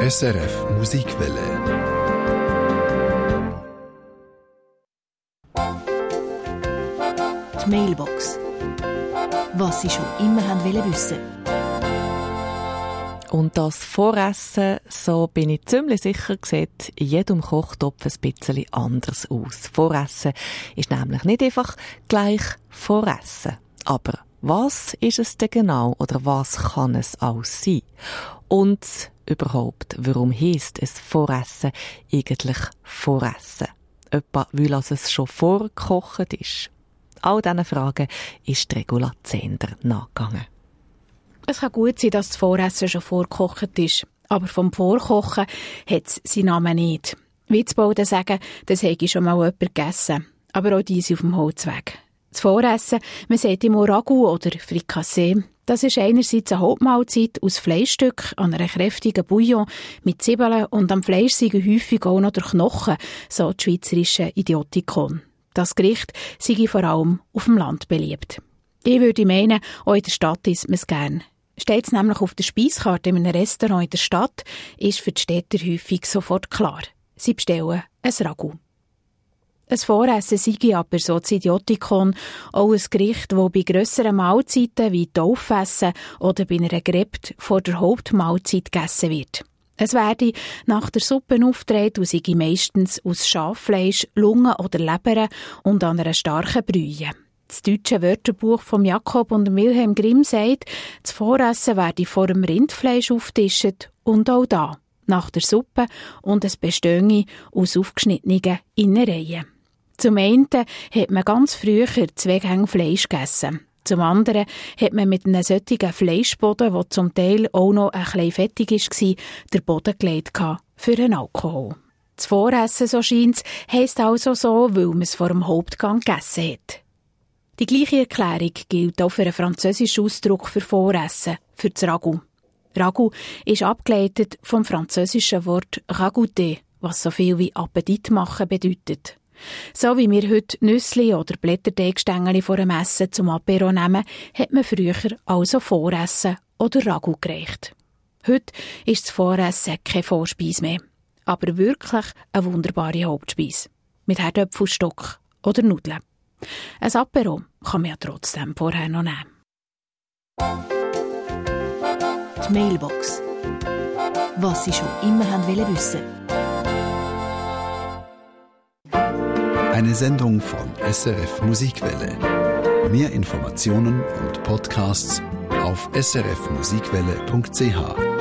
SRF Musikwelle. Die Mailbox. Was Sie schon immer wissen wollten. Und das Voressen, so bin ich ziemlich sicher, sieht in jedem Kochtopf ein bisschen anders aus. Voressen ist nämlich nicht einfach gleich Voressen. Aber was ist es denn genau oder was kann es auch sein? Und überhaupt, warum heisst es Voressen eigentlich Voressen? Etwa, weil es schon vorgekocht ist. All diesen Fragen ist Regula Zehnder nachgegangen. Es kann gut sein, dass das Voressen schon vorgekocht ist. Aber vom Vorkochen hat es seinen Namen nicht. Witzbolden sagen, das hätte schon mal jemand gegessen. Aber auch die sind auf dem Holzweg. Das Voressen, man sagt immer Ragout oder Frikassee. Das ist einerseits eine Hauptmahlzeit aus Fleischstücken an einer kräftigen Bouillon mit Zwiebeln und am Fleisch sind häufig auch noch der Knochen, so die schweizerische Idiotikon. Das Gericht sei vor allem auf dem Land beliebt. Ich würde meinen, auch in der Stadt isst man es gern. Steht es nämlich auf der Speiskarte in einem Restaurant in der Stadt, ist für die Städter häufig sofort klar. Sie bestellen ein Ragout. Ein Voressen sei aber, so das Idiotikon, auch ein Gericht, das bei grösseren Mahlzeiten wie Taufessen oder bei einer Gräbt vor der Hauptmahlzeit gegessen wird. Es werde nach der Suppe aufgetragen und sei meistens aus Schaffleisch, Lungen oder Leber und an einer starken Brühe. Das deutsche Wörterbuch von Jakob und Wilhelm Grimm sagt, das Voressen werde vor dem Rindfleisch aufgetischt und auch da, nach der Suppe, und es bestehe aus aufgeschnittenen Innereien. Zum einen hat man ganz früher 2 Gänge Fleisch gegessen. Zum anderen hat man mit einem solchen Fleischboden, der zum Teil auch noch ein bisschen fettig war, den Boden gelegt für einen Alkohol. Das Voressen, so scheint es, heisst also so, weil man es vor dem Hauptgang gegessen hat. Die gleiche Erklärung gilt auch für einen französischen Ausdruck für Voressen, für das Ragout. Ragout ist abgeleitet vom französischen Wort ragouter, was so viel wie Appetit machen bedeutet. So wie wir heute Nüssli oder Blätterteigstängeli vor dem Essen zum Apéro nehmen, hat man früher also Voressen oder Ragout gereicht. Heute ist das Voressen keine Vorspeise mehr, aber wirklich eine wunderbare Hauptspeise. Mit Herdöpfelstock oder Nudeln. Ein Apéro kann man ja trotzdem vorher noch nehmen. Die Mailbox. Was Sie schon immer wissen wollten. Eine Sendung von SRF Musikwelle. Mehr Informationen und Podcasts auf srfmusikwelle.ch.